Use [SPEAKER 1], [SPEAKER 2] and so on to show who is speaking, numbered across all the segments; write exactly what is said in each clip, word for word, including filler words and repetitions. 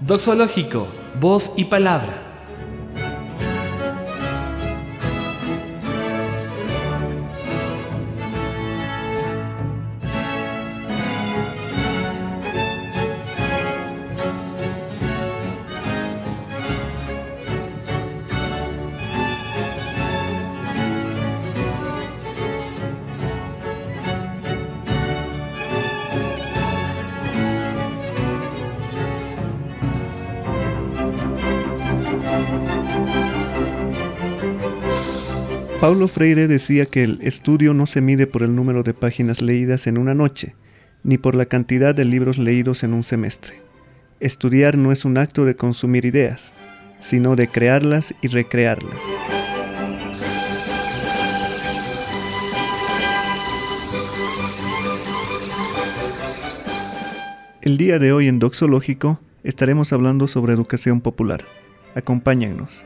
[SPEAKER 1] Doxológico, voz y palabra.
[SPEAKER 2] Paulo Freire decía que el estudio no se mide por el número de páginas leídas en una noche, ni por la cantidad de libros leídos en un semestre. Estudiar no es un acto de consumir ideas, sino de crearlas y recrearlas. El día de hoy en Doxológico estaremos hablando sobre educación popular. Acompáñennos.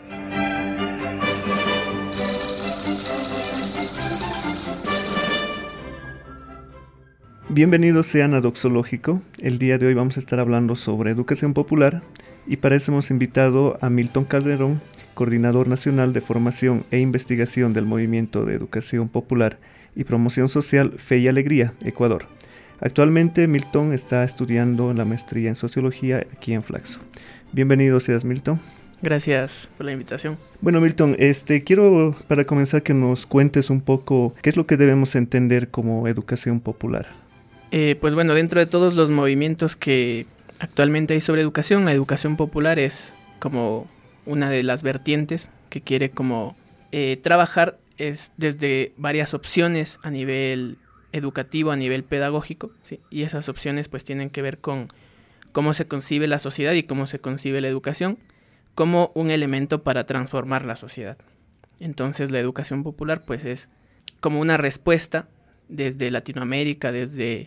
[SPEAKER 2] Bienvenidos sean a Doxológico. El día de hoy vamos a estar hablando sobre educación popular y para eso hemos invitado a Milton Calderón, coordinador nacional de formación e investigación del Movimiento de Educación Popular y Promoción Social Fe y Alegría, Ecuador. Actualmente Milton está estudiando la maestría en Sociología aquí en Flaxo. Bienvenido seas, Milton.
[SPEAKER 3] Gracias por la invitación.
[SPEAKER 2] Bueno, Milton, este, quiero para comenzar que nos cuentes un poco qué es lo que debemos entender como educación popular.
[SPEAKER 3] Eh, pues bueno, dentro de todos los movimientos que actualmente hay sobre educación, la educación popular es como una de las vertientes que quiere como eh, trabajar es desde varias opciones a nivel educativo, a nivel pedagógico, ¿sí? Y esas opciones pues tienen que ver con cómo se concibe la sociedad y cómo se concibe la educación como un elemento para transformar la sociedad. Entonces la educación popular pues es como una respuesta desde Latinoamérica, desde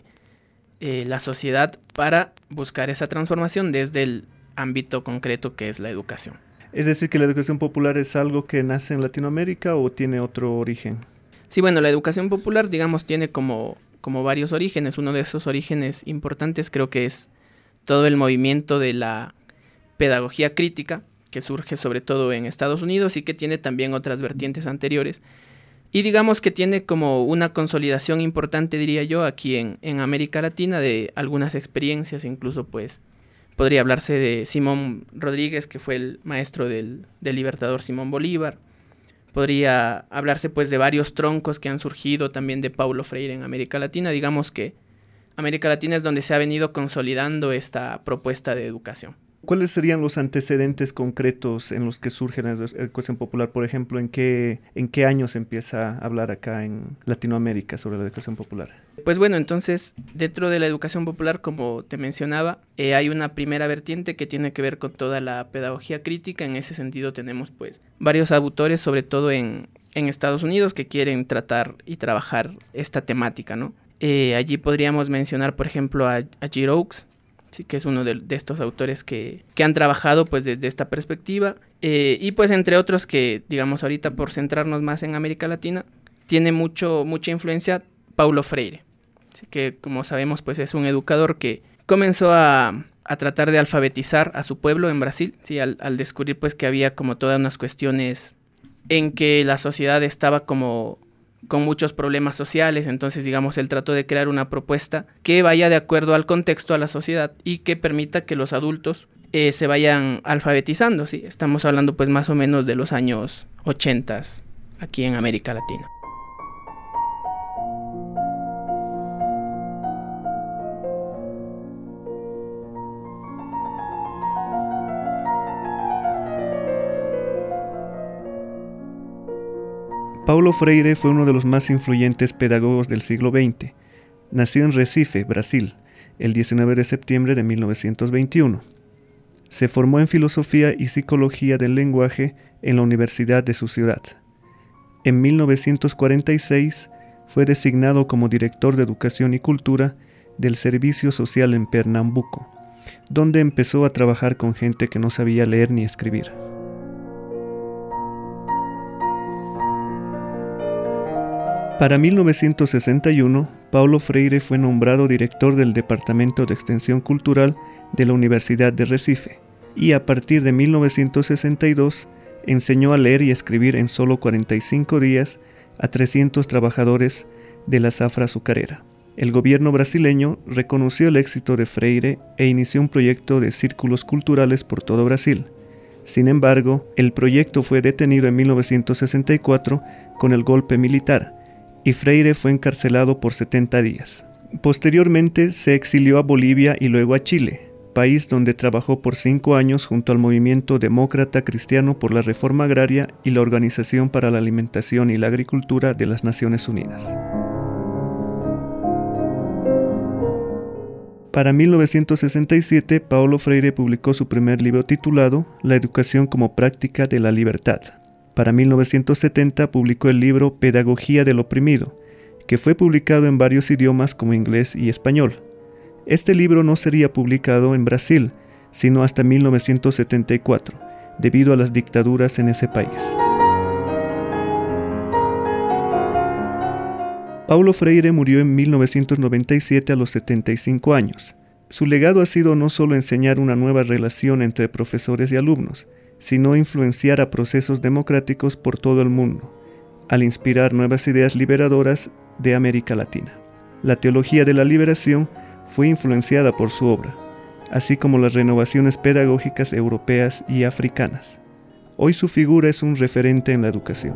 [SPEAKER 3] eh, la sociedad para buscar esa transformación desde el ámbito concreto que es la educación.
[SPEAKER 2] Es decir, que la educación popular es algo que nace en Latinoamérica o tiene otro origen.
[SPEAKER 3] Sí, bueno, la educación popular, digamos, tiene como, como varios orígenes. Uno de esos orígenes importantes creo que es todo el movimiento de la pedagogía crítica, que surge sobre todo en Estados Unidos y que tiene también otras vertientes anteriores. Y digamos que tiene como una consolidación importante, diría yo, aquí en, en América Latina de algunas experiencias, incluso pues podría hablarse de Simón Rodríguez, que fue el maestro del, del libertador Simón Bolívar. Podría hablarse pues de varios troncos que han surgido también de Paulo Freire en América Latina. Digamos que América Latina es donde se ha venido consolidando esta propuesta de educación.
[SPEAKER 2] ¿Cuáles serían los antecedentes concretos en los que surge la educación popular? Por ejemplo, ¿en qué, en qué año se empieza a hablar acá en Latinoamérica sobre la educación popular?
[SPEAKER 3] Pues bueno, entonces, dentro de la educación popular, como te mencionaba, eh, hay una primera vertiente que tiene que ver con toda la pedagogía crítica. En ese sentido tenemos pues varios autores, sobre todo en, en Estados Unidos, que quieren tratar y trabajar esta temática, ¿no? Eh, allí podríamos mencionar, por ejemplo, a, a Giroux, sí, que es uno de, de estos autores que, que han trabajado pues desde esta perspectiva eh, y pues entre otros que, digamos, ahorita por centrarnos más en América Latina, tiene mucho mucha influencia Paulo Freire, sí, que como sabemos pues es un educador que comenzó a, a tratar de alfabetizar a su pueblo en Brasil, sí, al, al descubrir pues que había como todas unas cuestiones en que la sociedad estaba como con muchos problemas sociales. Entonces, digamos, él trató de crear una propuesta que vaya de acuerdo al contexto, a la sociedad y que permita que los adultos eh, se vayan alfabetizando, ¿sí? Estamos hablando pues más o menos de los años ochenta aquí en América Latina.
[SPEAKER 2] Paulo Freire fue uno de los más influyentes pedagogos del siglo veinte. Nació en Recife, Brasil, el diecinueve de septiembre de mil novecientos veintiuno. Se formó en Filosofía y Psicología del Lenguaje en la Universidad de su ciudad. En mil novecientos cuarenta y seis fue designado como director de Educación y Cultura del Servicio Social en Pernambuco, donde empezó a trabajar con gente que no sabía leer ni escribir. Para mil novecientos sesenta y uno, Paulo Freire fue nombrado director del Departamento de Extensión Cultural de la Universidad de Recife, y a partir de mil novecientos sesenta y dos enseñó a leer y escribir en solo cuarenta y cinco días a trescientos trabajadores de la zafra azucarera. El gobierno brasileño reconoció el éxito de Freire e inició un proyecto de círculos culturales por todo Brasil. Sin embargo, el proyecto fue detenido en mil novecientos sesenta y cuatro con el golpe militar y Freire fue encarcelado por setenta días. Posteriormente se exilió a Bolivia y luego a Chile, país donde trabajó por cinco años junto al movimiento demócrata cristiano por la reforma agraria y la Organización para la Alimentación y la Agricultura de las Naciones Unidas. Para mil novecientos sesenta y siete, Paulo Freire publicó su primer libro titulado La educación como práctica de la libertad. Para mil novecientos setenta publicó el libro Pedagogía del oprimido, que fue publicado en varios idiomas como inglés y español. Este libro no sería publicado en Brasil, sino hasta mil novecientos setenta y cuatro, debido a las dictaduras en ese país. Paulo Freire murió en mil novecientos noventa y siete a los setenta y cinco años. Su legado ha sido no solo enseñar una nueva relación entre profesores y alumnos, sino influenciar a procesos democráticos por todo el mundo, al inspirar nuevas ideas liberadoras de América Latina. La teología de la liberación fue influenciada por su obra, así como las renovaciones pedagógicas europeas y africanas. Hoy su figura es un referente en la educación.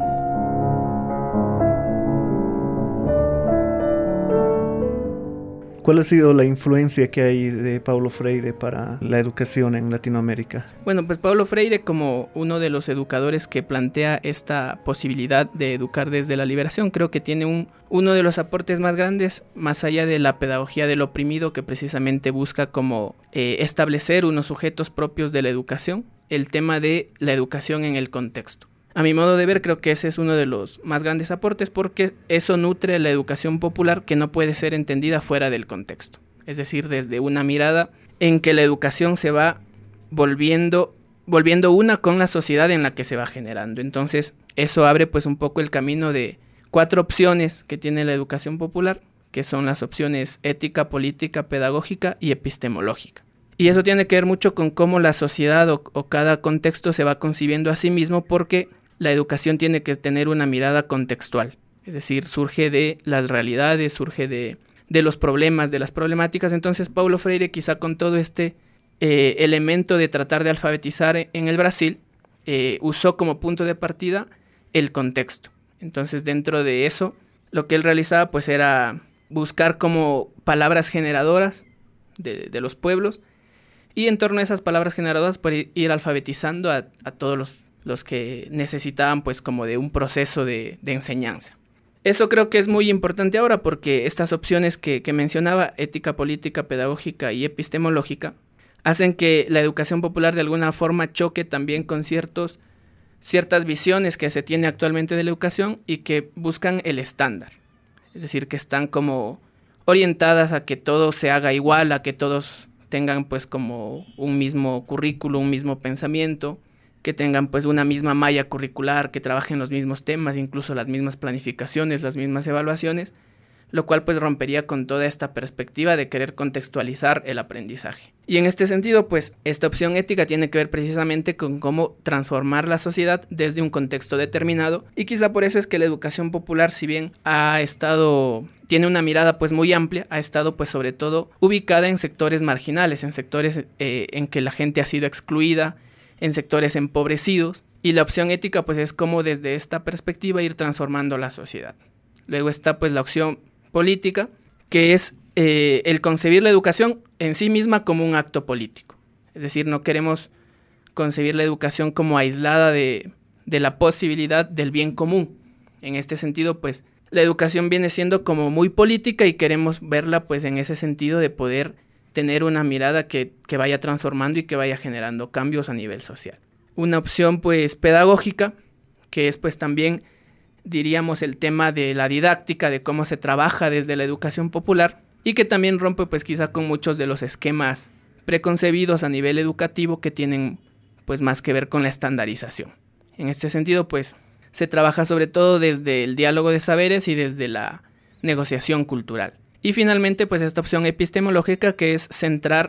[SPEAKER 2] ¿Cuál ha sido la influencia que hay de Paulo Freire para la educación en Latinoamérica?
[SPEAKER 3] Bueno, pues Paulo Freire, como uno de los educadores que plantea esta posibilidad de educar desde la liberación, creo que tiene un, uno de los aportes más grandes, más allá de la pedagogía del oprimido, que precisamente busca como eh, establecer unos sujetos propios de la educación, el tema de la educación en el contexto. A mi modo de ver, creo que ese es uno de los más grandes aportes porque eso nutre la educación popular que no puede ser entendida fuera del contexto. Es decir, desde una mirada en que la educación se va volviendo, volviendo una con la sociedad en la que se va generando. Entonces, eso abre pues un poco el camino de cuatro opciones que tiene la educación popular, que son las opciones ética, política, pedagógica y epistemológica. Y eso tiene que ver mucho con cómo la sociedad o, o cada contexto se va concibiendo a sí mismo porque la educación tiene que tener una mirada contextual, es decir, surge de las realidades, surge de, de los problemas, de las problemáticas. Entonces Paulo Freire, quizá con todo este eh, elemento de tratar de alfabetizar en el Brasil, eh, usó como punto de partida el contexto. Entonces dentro de eso, lo que él realizaba pues era buscar como palabras generadoras de, de los pueblos y en torno a esas palabras generadoras pues, ir alfabetizando a, a todos los los que necesitaban pues como de un proceso de, de enseñanza. Eso creo que es muy importante ahora porque estas opciones que, que mencionaba, ética, política, pedagógica y epistemológica, hacen que la educación popular de alguna forma choque también con ciertos, ciertas visiones que se tiene actualmente de la educación y que buscan el estándar. Es decir, que están como orientadas a que todo se haga igual, a que todos tengan pues como un mismo currículo, un mismo pensamiento, que tengan pues una misma malla curricular, que trabajen los mismos temas, incluso las mismas planificaciones, las mismas evaluaciones, lo cual pues rompería con toda esta perspectiva de querer contextualizar el aprendizaje. Y en este sentido pues esta opción ética tiene que ver precisamente con cómo transformar la sociedad desde un contexto determinado y quizá por eso es que la educación popular, si bien ha estado, tiene una mirada pues muy amplia, ha estado pues sobre todo ubicada en sectores marginales, en sectores eh, en que la gente ha sido excluida, en sectores empobrecidos, y la opción ética pues es como desde esta perspectiva ir transformando la sociedad. Luego está pues la opción política, que es eh, el concebir la educación en sí misma como un acto político. Es decir, no queremos concebir la educación como aislada de, de la posibilidad del bien común. En este sentido, pues la educación viene siendo como muy política y queremos verla pues en ese sentido de poder tener una mirada que, que vaya transformando y que vaya generando cambios a nivel social. Una opción pues pedagógica, que es pues también diríamos el tema de la didáctica, de cómo se trabaja desde la educación popular y que también rompe pues quizá con muchos de los esquemas preconcebidos a nivel educativo que tienen pues más que ver con la estandarización. En este sentido pues se trabaja sobre todo desde el diálogo de saberes y desde la negociación cultural. Y finalmente, pues esta opción epistemológica que es centrar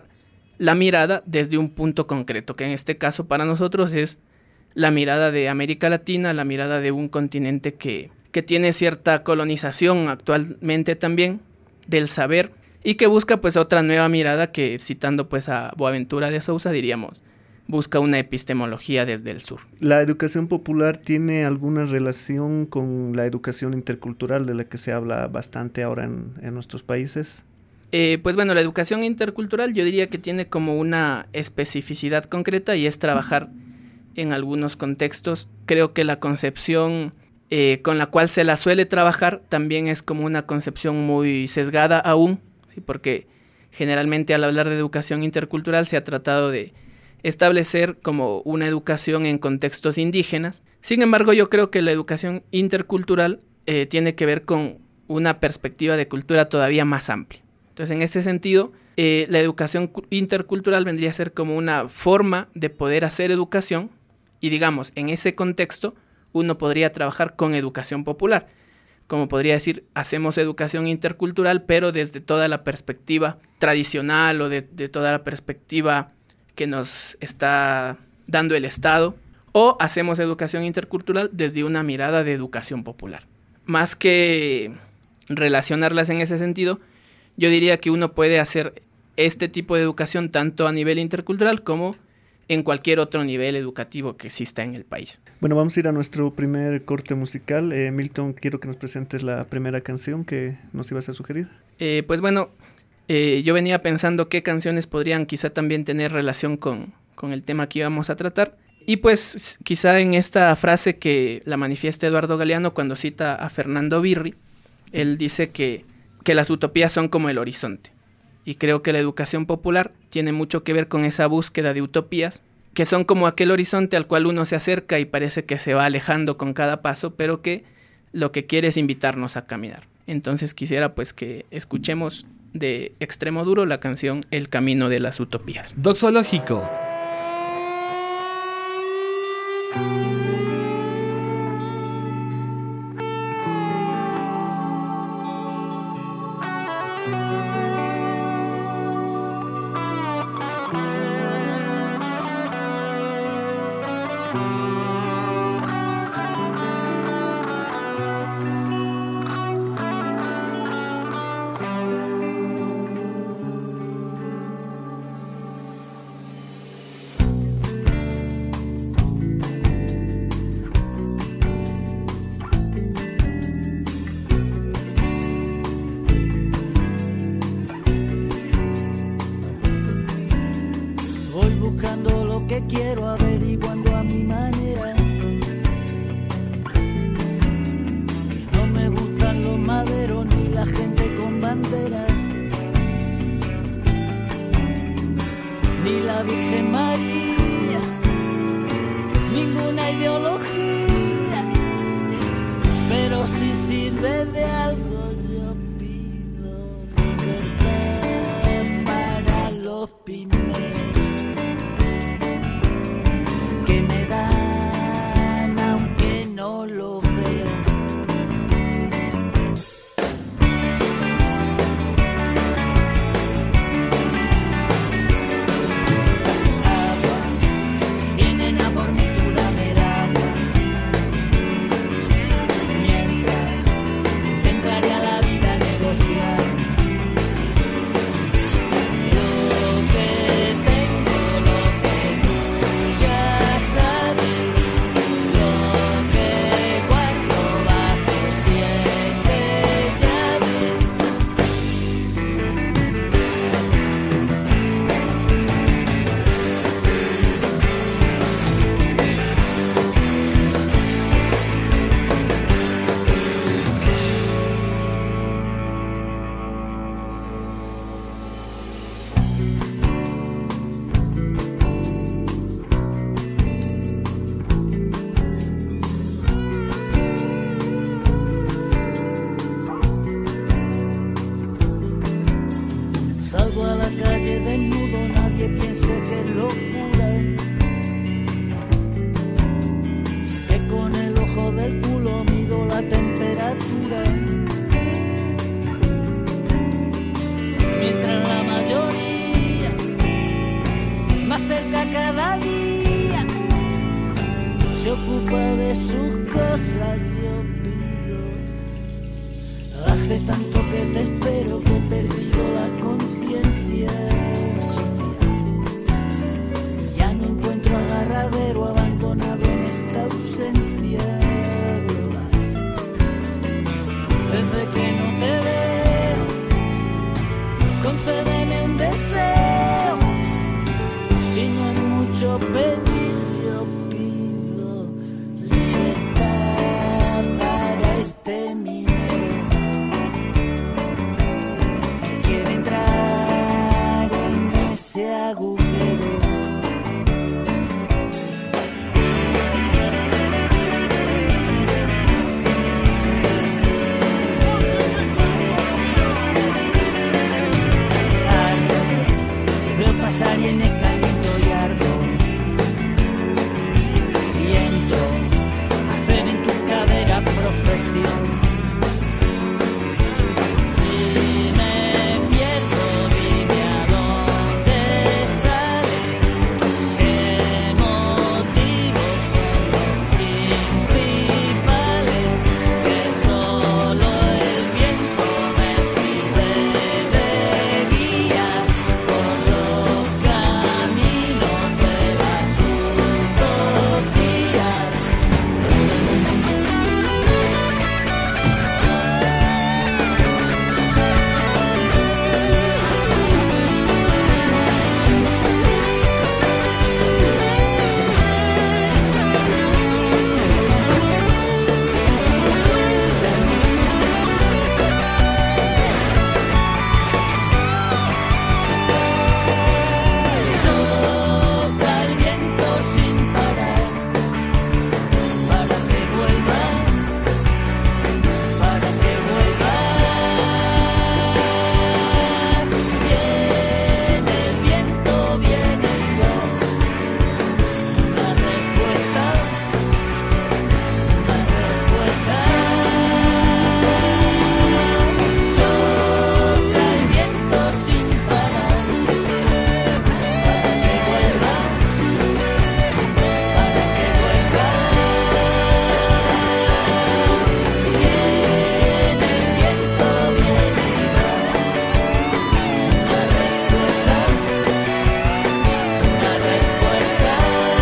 [SPEAKER 3] la mirada desde un punto concreto, que en este caso para nosotros es la mirada de América Latina, la mirada de un continente que, que tiene cierta colonización actualmente también del saber y que busca pues otra nueva mirada que, citando pues a Boaventura de Sousa, diríamos, busca una epistemología desde el sur.
[SPEAKER 2] ¿La educación popular tiene alguna relación con la educación intercultural de la que se habla bastante ahora en, en nuestros países?
[SPEAKER 3] Eh, pues bueno, la educación intercultural yo diría que tiene como una especificidad concreta y es trabajar en algunos contextos. Creo que la concepción eh, con la cual se la suele trabajar también es como una concepción muy sesgada aún, ¿sí? Porque generalmente al hablar de educación intercultural se ha tratado de establecer como una educación en contextos indígenas. Sin embargo, yo creo que la educación intercultural eh, tiene que ver con una perspectiva de cultura todavía más amplia. Entonces, en ese sentido, eh, la educación intercultural vendría a ser como una forma de poder hacer educación y, digamos, en ese contexto uno podría trabajar con educación popular. Como podría decir, hacemos educación intercultural, pero desde toda la perspectiva tradicional o de, de toda la perspectiva que nos está dando el Estado, o hacemos educación intercultural desde una mirada de educación popular. Más que relacionarlas en ese sentido, yo diría que uno puede hacer este tipo de educación tanto a nivel intercultural como en cualquier otro nivel educativo que exista en el país.
[SPEAKER 2] Bueno, vamos a ir a nuestro primer corte musical. Eh, Milton, quiero que nos presentes la primera canción que nos ibas a sugerir.
[SPEAKER 3] Eh, pues bueno, eh, yo venía pensando qué canciones podrían quizá también tener relación con, con el tema que íbamos a tratar. Y pues quizá en esta frase que la manifiesta Eduardo Galeano cuando cita a Fernando Birri, él dice que que las utopías son como el horizonte. Y creo que la educación popular tiene mucho que ver con esa búsqueda de utopías, que son como aquel horizonte al cual uno se acerca y parece que se va alejando con cada paso, pero que lo que quiere es invitarnos a caminar. Entonces quisiera pues que escuchemos de Extremoduro la canción El Camino de las Utopías.
[SPEAKER 1] Doxológico.
[SPEAKER 4] Buscando lo que quiero, averiguando a mi manera. No me gustan los maderos ni la gente con bandera, ni la Virgen María, ninguna ideología, pero si sirve de algo yo pido libertad para los primeros. ocupa de sus cosas, yo pido. Hace tanto que te espero que he perdido la conciencia social. Y ya no encuentro agarradero abandonado en esta ausencia global. Desde que no te veo, concédeme un deseo. Si no es mucho pedir, yo pido libertad para este minero que quiere entrar en ese agujero. Ardo, te veo pasar y en el caliento y ardo. Viento, hacer en tus caderas prospección. Si me pierdo, dime a dónde sale. ¿Qué motivos son los principales? Que solo el viento me sirve de guía por los caminos de las utopías. Sopla el viento sin parar para que vuelva, para que vuelva. Viene el viento, viene y va. Una respuesta, una respuesta. Sopla el viento sin parar para que vuelva, para que vuelva. Viene el viento, viene y va. Una respuesta, una respuesta.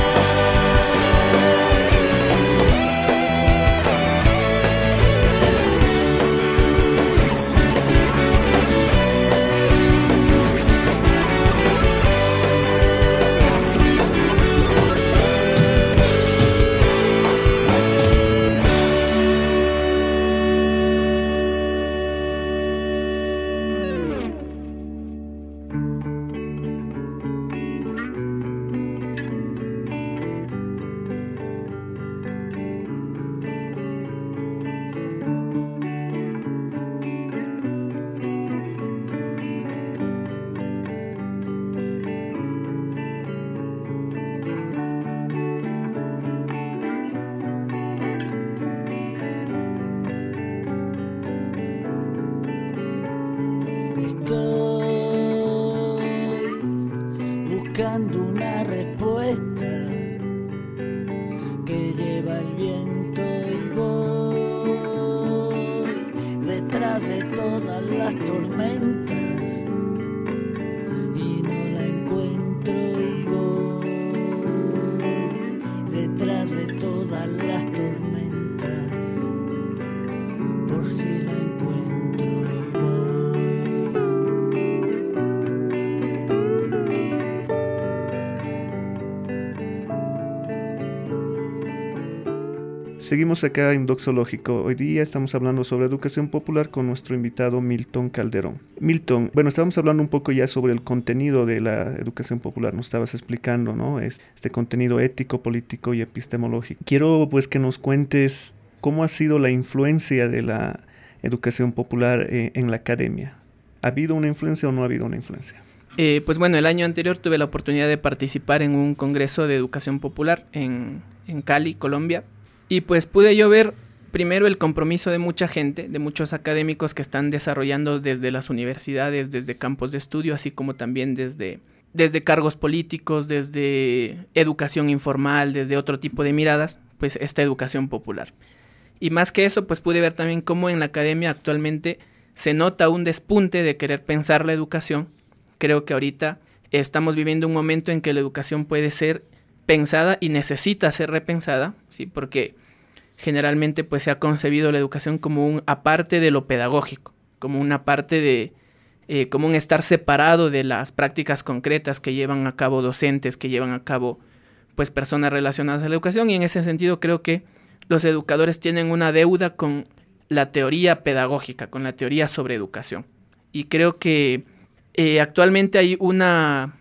[SPEAKER 4] Estoy buscando una respuesta que lleva el viento y voy detrás de todas las tormentas y no la encuentro y voy detrás de todas las tormentas por si la encuentro y voy.
[SPEAKER 2] Seguimos acá en Doxológico. Hoy día estamos hablando sobre educación popular con nuestro invitado Milton Calderón. Milton, bueno, estábamos hablando un poco ya sobre el contenido de la educación popular. Nos estabas explicando, ¿no? Es este contenido ético, político y epistemológico. Quiero pues que nos cuentes cómo ha sido la influencia de la educación popular eh, en la academia. ¿Ha habido una influencia o no ha habido una influencia?
[SPEAKER 3] Eh, pues bueno, el año anterior tuve la oportunidad de participar en un congreso de educación popular en, en Cali, Colombia. Y pues pude yo ver primero el compromiso de mucha gente, de muchos académicos que están desarrollando desde las universidades, desde campos de estudio, así como también desde, desde cargos políticos, desde educación informal, desde otro tipo de miradas, pues esta educación popular. Y más que eso, pues pude ver también cómo en la academia actualmente se nota un despunte de querer pensar la educación. Creo que ahorita estamos viviendo un momento en que la educación puede ser pensada y necesita ser repensada, ¿sí? Porque generalmente pues se ha concebido la educación como un aparte de lo pedagógico, como una parte de, eh, como un estar separado de las prácticas concretas que llevan a cabo docentes, que llevan a cabo pues personas relacionadas a la educación, y en ese sentido creo que los educadores tienen una deuda con la teoría pedagógica, con la teoría sobre educación. Y creo que eh, actualmente hay una,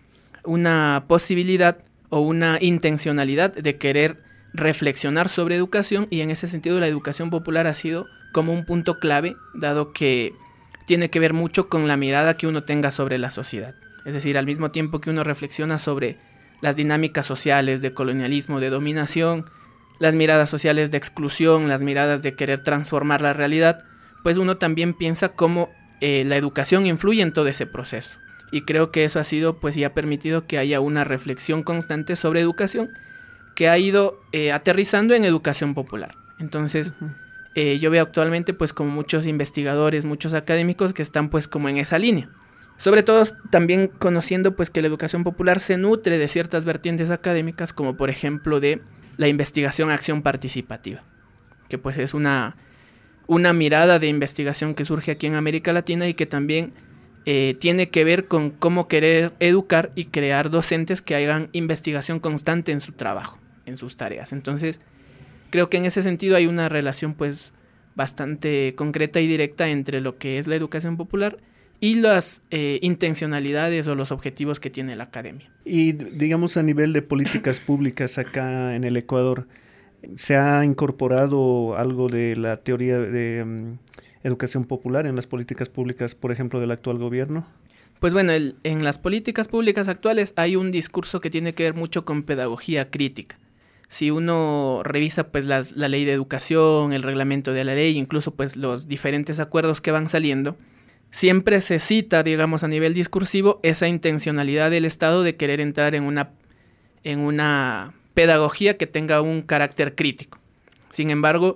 [SPEAKER 3] una posibilidad o una intencionalidad de querer reflexionar sobre educación, y en ese sentido la educación popular ha sido como un punto clave, dado que tiene que ver mucho con la mirada que uno tenga sobre la sociedad. Es decir, al mismo tiempo que uno reflexiona sobre las dinámicas sociales de colonialismo, de dominación, las miradas sociales de exclusión, las miradas de querer transformar la realidad, pues uno también piensa cómo eh, la educación influye en todo ese proceso. Y creo que eso ha sido, pues, y ha permitido que haya una reflexión constante sobre educación que ha ido eh, aterrizando en educación popular. Entonces, uh-huh. eh, yo veo actualmente, pues, como muchos investigadores, muchos académicos que están, pues, como en esa línea. Sobre todo también conociendo, pues, que la educación popular se nutre de ciertas vertientes académicas, como por ejemplo de la investigación acción participativa, que pues es una, una mirada de investigación que surge aquí en América Latina y que también eh, tiene que ver con cómo querer educar y crear docentes que hagan investigación constante en su trabajo, en sus tareas. Entonces, creo que en ese sentido hay una relación pues bastante concreta y directa entre lo que es la educación popular y las eh, intencionalidades o los objetivos que tiene la academia.
[SPEAKER 2] Y digamos a nivel de políticas públicas acá en el Ecuador, ¿se ha incorporado algo de la teoría de um, educación popular en las políticas públicas, por ejemplo, del actual gobierno?
[SPEAKER 3] Pues bueno, el, en las políticas públicas actuales hay un discurso que tiene que ver mucho con pedagogía crítica. Si uno revisa pues las, la ley de educación, el reglamento de la ley, incluso pues los diferentes acuerdos que van saliendo, siempre se cita, digamos, a nivel discursivo, esa intencionalidad del Estado de querer entrar en una, en una pedagogía que tenga un carácter crítico. Sin embargo,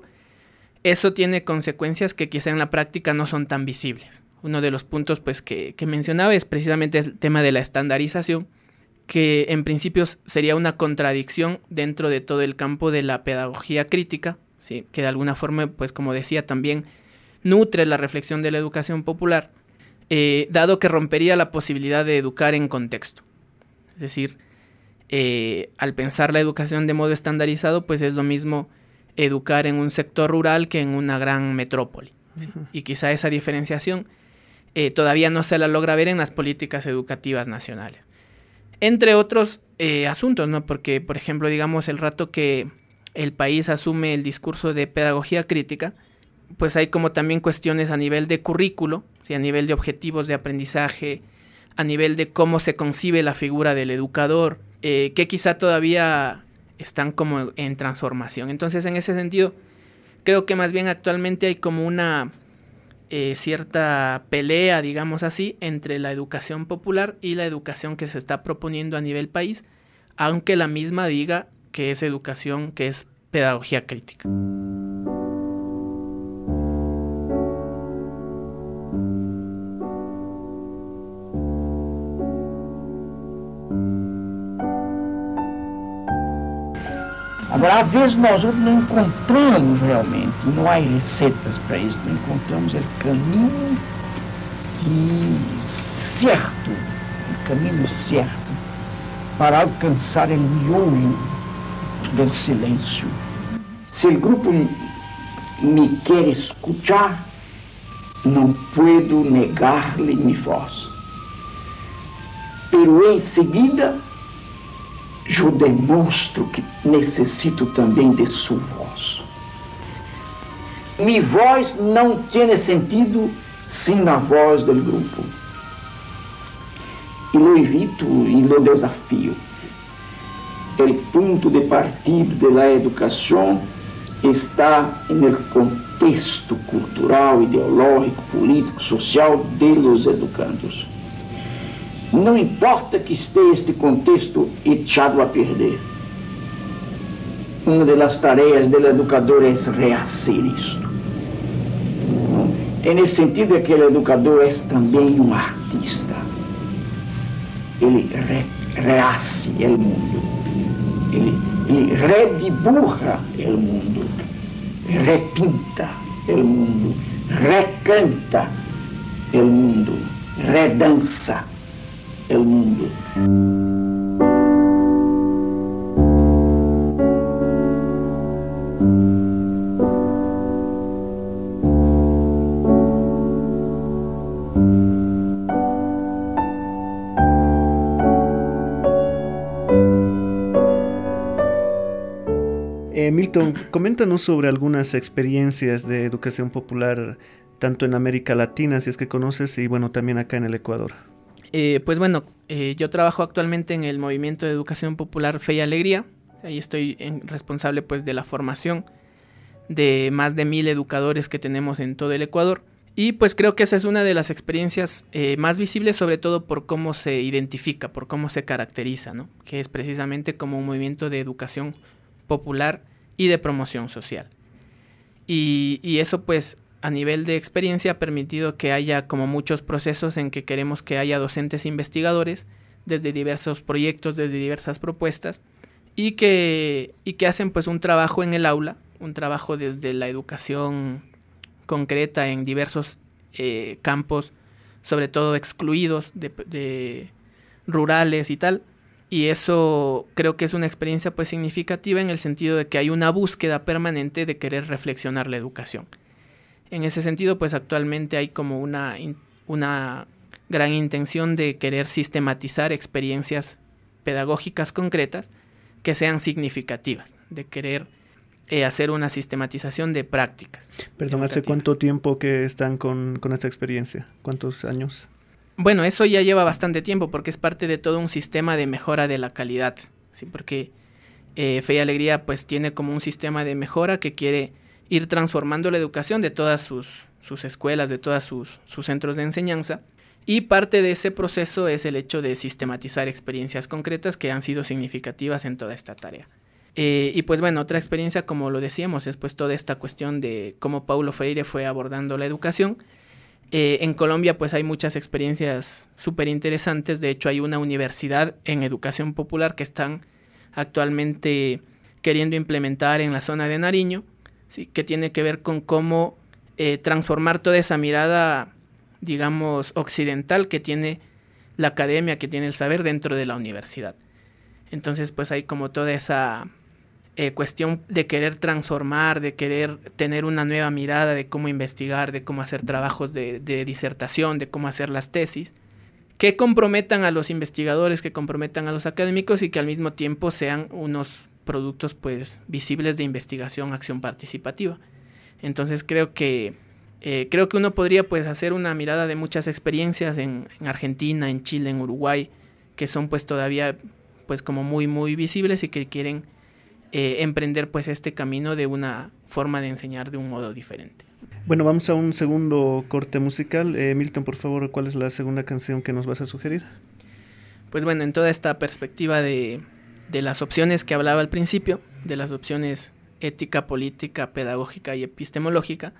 [SPEAKER 3] eso tiene consecuencias que quizá en la práctica no son tan visibles. Uno de los puntos pues, que, que mencionaba es precisamente el tema de la estandarización, que en principio sería una contradicción dentro de todo el campo de la pedagogía crítica, ¿sí? Que de alguna forma, pues como decía, también nutre la reflexión de la educación popular, eh, dado que rompería la posibilidad de educar en contexto. Es decir, eh, al pensar la educación de modo estandarizado, pues es lo mismo educar en un sector rural que en una gran metrópoli, ¿sí? Uh-huh. Y quizá esa diferenciación eh, todavía no se la logra ver en las políticas educativas nacionales. Entre otros eh, asuntos, ¿no? Porque, por ejemplo, digamos, el rato que el país asume el discurso de pedagogía crítica, pues hay como también cuestiones a nivel de currículo, ¿sí? A nivel de objetivos de aprendizaje, a nivel de cómo se concibe la figura del educador, eh, que quizá todavía están como en transformación. Entonces, en ese sentido, creo que más bien actualmente hay como una eh, cierta pelea, digamos así, entre la educación popular y la educación que se está proponiendo a nivel país, aunque la misma diga que es educación, que es pedagogía crítica.
[SPEAKER 5] Agora, às vezes nós não encontramos realmente, não há receitas para isso, não encontramos o caminho de certo, o caminho certo para alcançar o miolo do silêncio. Se o grupo me quer escutar, não puedo negar-lhe minha voz. Pero em seguida, eu demonstro que necessito também de sua voz. Minha voz não tem sentido sem a voz do grupo. E lo evito e lo desafio. O ponto de partida da educação está no contexto cultural, ideológico, político, social de los educandos. Não importa que esteja este contexto echado a perder. uma das tarefas do educador é rehacer isto. E nesse sentido é que o educador é também um artista. Ele re, rehace o mundo, ele, ele redibuja o mundo, repinta o mundo, recanta o mundo, redança o mundo.
[SPEAKER 2] Eh, Milton, coméntanos sobre algunas experiencias de educación popular, tanto en América Latina, si es que conoces, y bueno, también acá en el Ecuador.
[SPEAKER 3] Eh, pues bueno, eh, yo trabajo actualmente en el Movimiento de Educación Popular Fe y Alegría. Ahí estoy en, responsable pues de la formación de más de mil educadores que tenemos en todo el Ecuador. Y pues creo que esa es una de las experiencias eh, más visibles, sobre todo por cómo se identifica, por cómo se caracteriza, ¿no? Que es precisamente como un movimiento de educación popular y de promoción social. Y, y eso pues a nivel de experiencia ha permitido que haya como muchos procesos en que queremos que haya docentes investigadores desde diversos proyectos, desde diversas propuestas y que, y que hacen pues un trabajo en el aula, un trabajo desde la educación concreta en diversos eh, campos, sobre todo excluidos de, de rurales y tal. Y eso creo que es una experiencia pues significativa en el sentido de que hay una búsqueda permanente de querer reflexionar la educación. En ese sentido pues actualmente hay como una, una gran intención de querer sistematizar experiencias pedagógicas concretas que sean significativas, de querer eh, hacer una sistematización de prácticas.
[SPEAKER 2] Perdón, ¿hace cuánto tiempo que están con, con esta experiencia? ¿Cuántos años?
[SPEAKER 3] Bueno, eso ya lleva bastante tiempo porque es parte de todo un sistema de mejora de la calidad, ¿sí? Porque eh, Fe y Alegría pues tiene como un sistema de mejora que quiere ir transformando la educación de todas sus, sus escuelas, de todos sus, sus centros de enseñanza, y parte de ese proceso es el hecho de sistematizar experiencias concretas que han sido significativas en toda esta tarea. Eh, y pues bueno, otra experiencia, como lo decíamos, es pues toda esta cuestión de cómo Paulo Freire fue abordando la educación. Eh, en Colombia pues hay muchas experiencias súper interesantes. De hecho hay una universidad en educación popular que están actualmente queriendo implementar en la zona de Nariño, ¿sí? Que tiene que ver con cómo eh, transformar toda esa mirada, digamos, occidental que tiene la academia, que tiene el saber dentro de la universidad. Entonces pues hay como toda esa Eh, cuestión de querer transformar, de querer tener una nueva mirada de cómo investigar, de cómo hacer trabajos de, de disertación, de cómo hacer las tesis, que comprometan a los investigadores, que comprometan a los académicos y que al mismo tiempo sean unos productos pues visibles de investigación, acción participativa. Entonces creo que eh, creo que uno podría pues hacer una mirada de muchas experiencias en, en Argentina, en Chile, en Uruguay, que son pues todavía pues como muy muy visibles y que quieren Eh, emprender pues este camino de una forma de enseñar de un modo diferente.
[SPEAKER 2] Bueno, vamos a un segundo corte musical. Eh, Milton, por favor, ¿cuál es la segunda canción que nos vas a sugerir?
[SPEAKER 3] Pues bueno, en toda esta perspectiva de, de las opciones que hablaba al principio, de las opciones ética, política, pedagógica y epistemológica,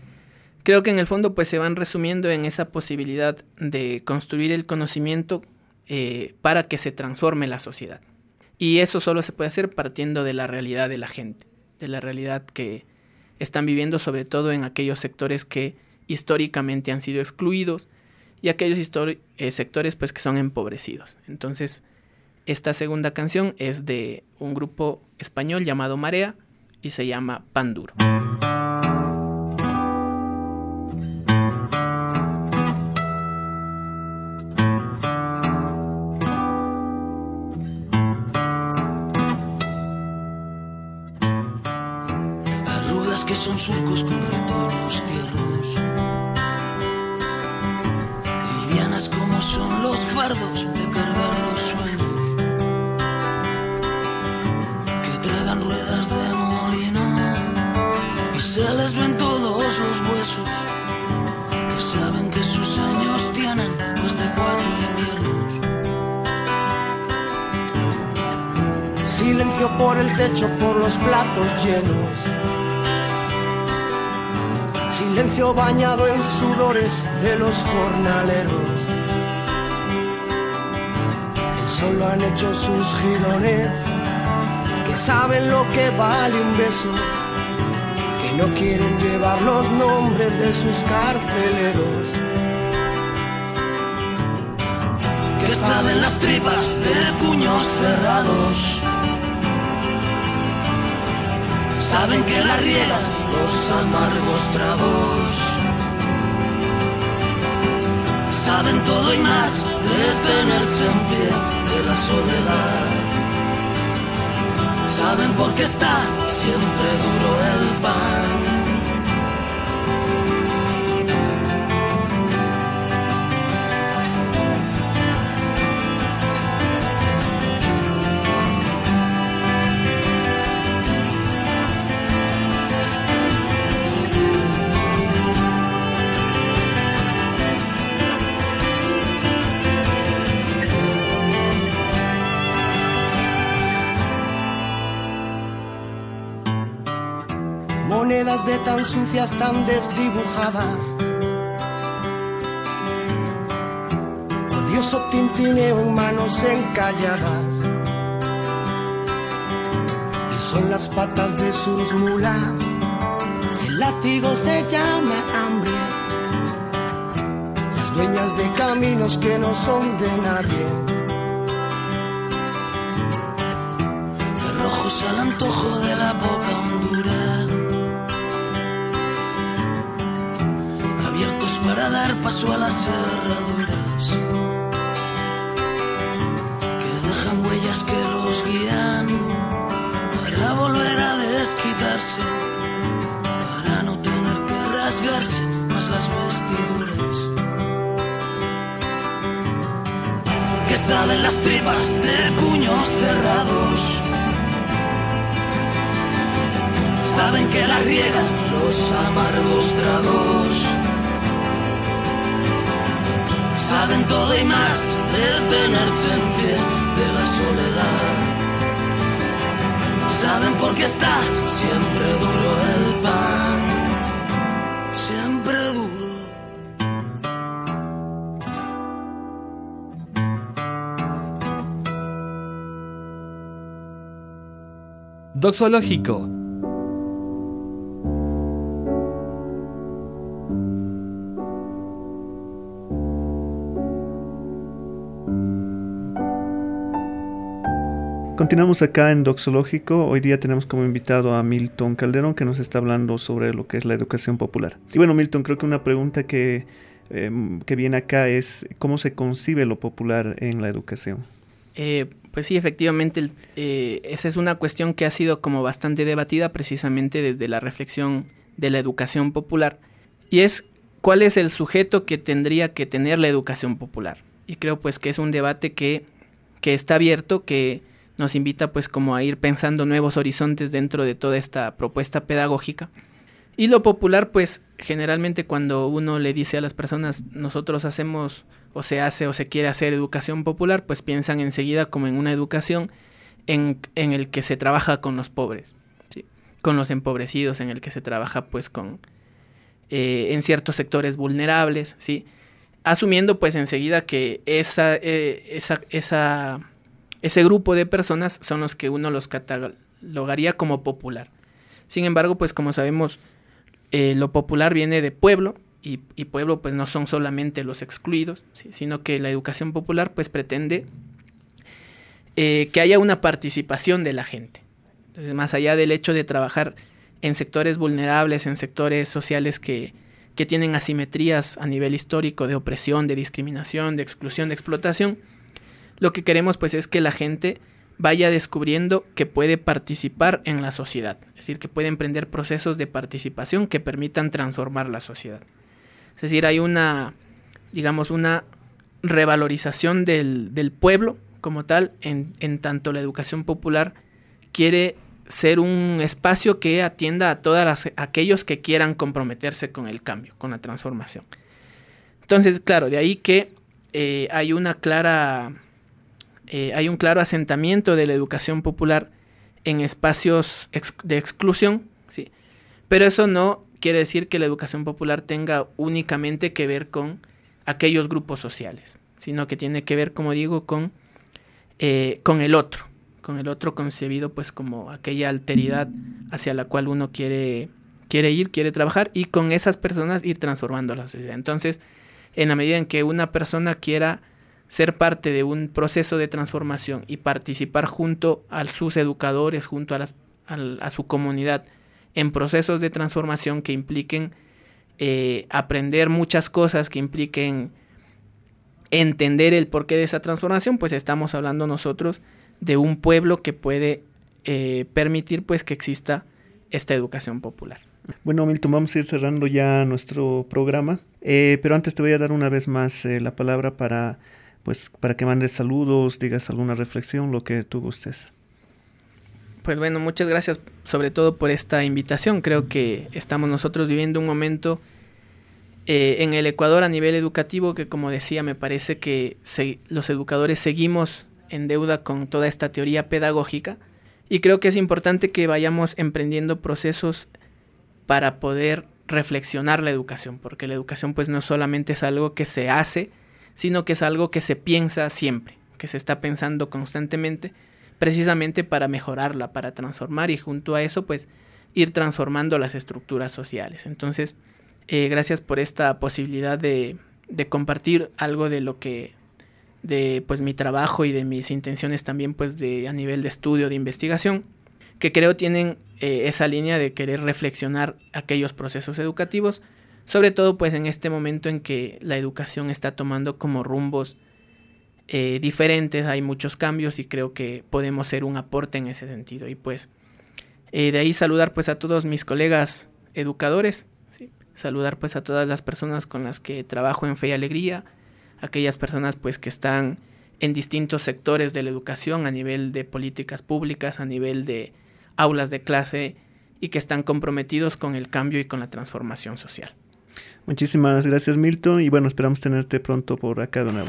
[SPEAKER 3] creo que en el fondo pues se van resumiendo en esa posibilidad de construir el conocimiento eh, para que se transforme la sociedad. Y eso solo se puede hacer partiendo de la realidad de la gente, de la realidad que están viviendo, sobre todo en aquellos sectores que históricamente han sido excluidos y aquellos histori- eh, sectores pues que son empobrecidos. Entonces, esta segunda canción es de un grupo español llamado Marea y se llama Pan Duro.
[SPEAKER 6] Que son surcos con retoños tiernos, livianas como son los fardos de cargar los sueños, que tragan ruedas de molino y se les ven todos los huesos, que saben que sus años tienen más de cuatro inviernos. Si
[SPEAKER 7] Silencio por el techo, por los platos llenos. Silencio bañado en sudores de los jornaleros, que solo han hecho sus jirones, que saben lo que vale un beso, que no quieren llevar los nombres de sus carceleros,
[SPEAKER 6] que saben las tripas de puños cerrados, saben que la riegan los amargos tragos, saben todo y más de tenerse en pie de la soledad, saben por qué está siempre duro el pan.
[SPEAKER 7] Monedas de tan sucias, tan desdibujadas, odioso tintineo en manos encalladas, y son las patas de sus mulas, si el látigo se llama hambre, las dueñas de caminos que no son de nadie,
[SPEAKER 6] cerrojos al antojo de la boca hondura, para dar paso a las cerraduras, que dejan huellas que los guían, para volver a desquitarse, para no tener que rasgarse más las vestiduras, que saben las tripas de puños cerrados, saben que las riegan los amargos tragos, saben todo y más de tenerse en pie de la soledad, saben por qué está siempre duro el pan, siempre duro.
[SPEAKER 1] Doxológico.
[SPEAKER 2] Continuamos acá en Doxológico. Hoy día tenemos como invitado a Milton Calderón, que nos está hablando sobre lo que es la educación popular. Y bueno, Milton, creo que una pregunta que, eh, que viene acá es ¿cómo se concibe lo popular en la educación?
[SPEAKER 3] Eh, pues sí, efectivamente, el, eh, esa es una cuestión que ha sido como bastante debatida precisamente desde la reflexión de la educación popular. Y es ¿cuál es el sujeto que tendría que tener la educación popular? Y creo pues que es un debate que, que está abierto, que nos invita pues como a ir pensando nuevos horizontes dentro de toda esta propuesta pedagógica. Y lo popular pues generalmente cuando uno le dice a las personas nosotros hacemos o se hace o se quiere hacer educación popular, pues piensan enseguida como en una educación en, en el que se trabaja con los pobres, ¿sí? Con los empobrecidos, en el que se trabaja pues con eh, en ciertos sectores vulnerables, ¿sí? Asumiendo pues enseguida que esa, eh, esa, esa Ese grupo de personas son los que uno los catalogaría como popular. Sin embargo, pues como sabemos, eh, lo popular viene de pueblo, y, y pueblo pues no son solamente los excluidos, ¿sí? Sino que la educación popular pues pretende eh, que haya una participación de la gente. Entonces, más allá del hecho de trabajar en sectores vulnerables, en sectores sociales que, que tienen asimetrías a nivel histórico de opresión, de discriminación, de exclusión, de explotación, lo que queremos pues es que la gente vaya descubriendo que puede participar en la sociedad, es decir, que puede emprender procesos de participación que permitan transformar la sociedad. Es decir, hay una, digamos, una revalorización del, del pueblo como tal, en, en tanto la educación popular quiere ser un espacio que atienda a todos aquellos que quieran comprometerse con el cambio, con la transformación. Entonces, claro, de ahí que eh, hay una clara... Eh, hay un claro asentamiento de la educación popular en espacios ex- de exclusión, ¿sí? Pero eso no quiere decir que la educación popular tenga únicamente que ver con aquellos grupos sociales, sino que tiene que ver, como digo, con, eh, con el otro, con el otro concebido pues como aquella alteridad hacia la cual uno quiere, quiere ir, quiere trabajar, y con esas personas ir transformando la sociedad. Entonces, en la medida en que una persona quiera ser parte de un proceso de transformación y participar junto a sus educadores, junto a, las, a, a su comunidad, en procesos de transformación que impliquen eh, aprender muchas cosas, que impliquen entender el porqué de esa transformación, pues estamos hablando nosotros de un pueblo que puede eh, permitir pues que exista esta educación popular.
[SPEAKER 2] Bueno, Milton, vamos a ir cerrando ya nuestro programa, eh, pero antes te voy a dar una vez más eh, la palabra para, pues, para que mandes saludos, digas alguna reflexión, lo que tú gustes.
[SPEAKER 3] Pues bueno, muchas gracias sobre todo por esta invitación. Creo que estamos nosotros viviendo un momento eh, en el Ecuador a nivel educativo que, como decía, me parece que se, los educadores seguimos en deuda con toda esta teoría pedagógica, y creo que es importante que vayamos emprendiendo procesos para poder reflexionar la educación, porque la educación pues no solamente es algo que se hace, sino que es algo que se piensa siempre, que se está pensando constantemente, precisamente para mejorarla, para transformar, y junto a eso pues ir transformando las estructuras sociales. Entonces, eh, gracias por esta posibilidad de, de compartir algo de lo que, de pues mi trabajo y de mis intenciones también pues de a nivel de estudio, de investigación, que creo tienen eh, esa línea de querer reflexionar aquellos procesos educativos, sobre todo pues en este momento en que la educación está tomando como rumbos Eh, diferentes, hay muchos cambios y creo que podemos ser un aporte en ese sentido. Y pues eh, de ahí saludar pues a todos mis colegas educadores, ¿sí? Saludar pues a todas las personas con las que trabajo en Fe y Alegría, aquellas personas pues que están en distintos sectores de la educación, a nivel de políticas públicas, a nivel de aulas de clase, y que están comprometidos con el cambio y con la transformación social.
[SPEAKER 2] Muchísimas gracias, Milton, y bueno, esperamos tenerte pronto por acá de nuevo.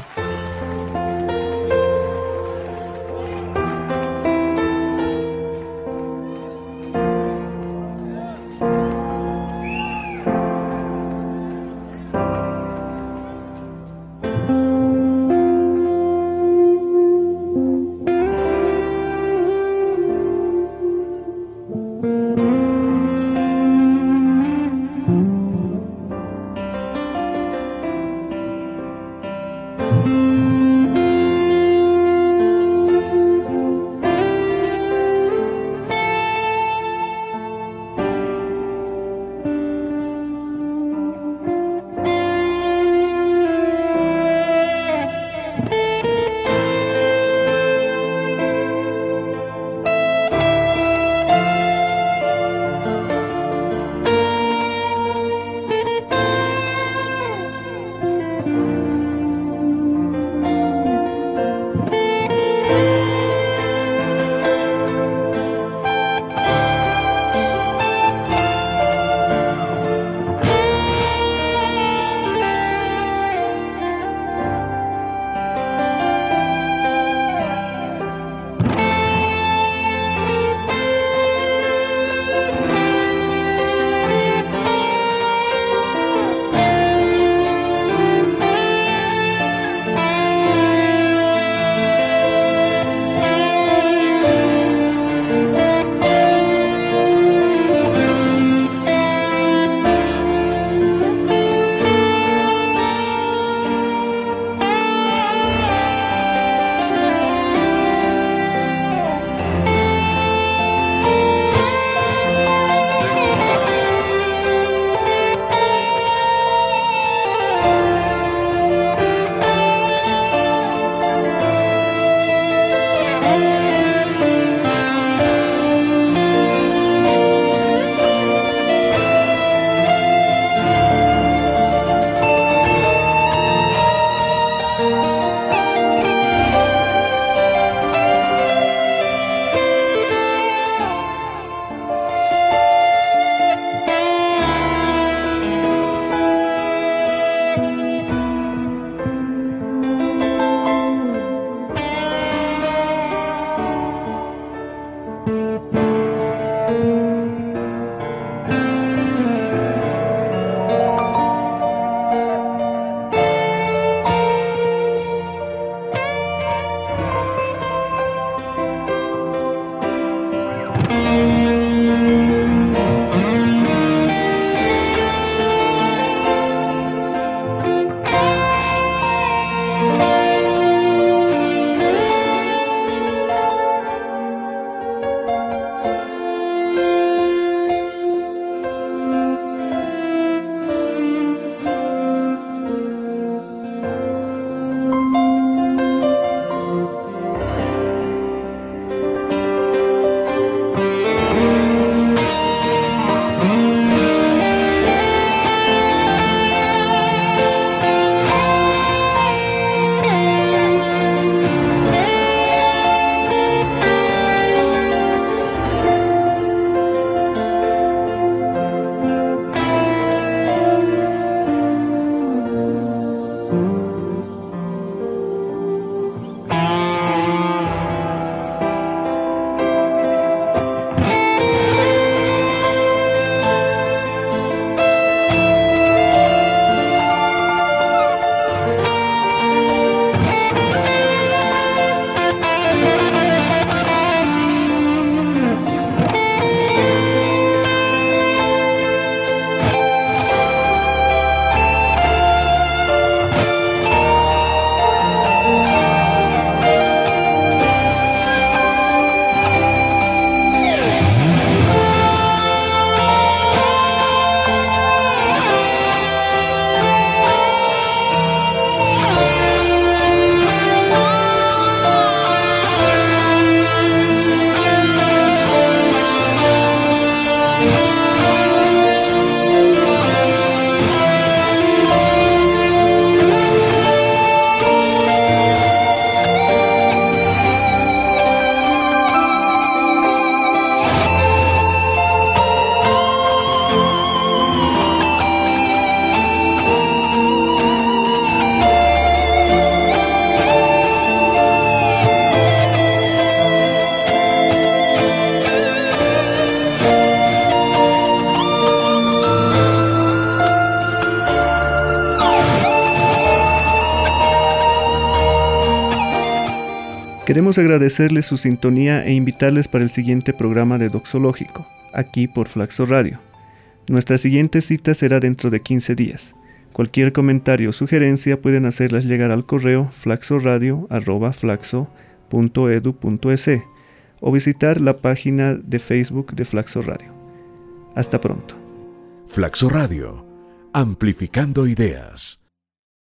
[SPEAKER 8] Thank you.
[SPEAKER 2] Queremos agradecerles su sintonía e invitarles para el siguiente programa de Doxológico, aquí por Flaxo Radio. Nuestra siguiente cita será dentro de quince días. Cualquier comentario o sugerencia pueden hacerlas llegar al correo flaxoradio arroba flaxo punto edu punto es o visitar la página de Facebook de Flaxo Radio. Hasta pronto.
[SPEAKER 8] Flaxo Radio, amplificando ideas.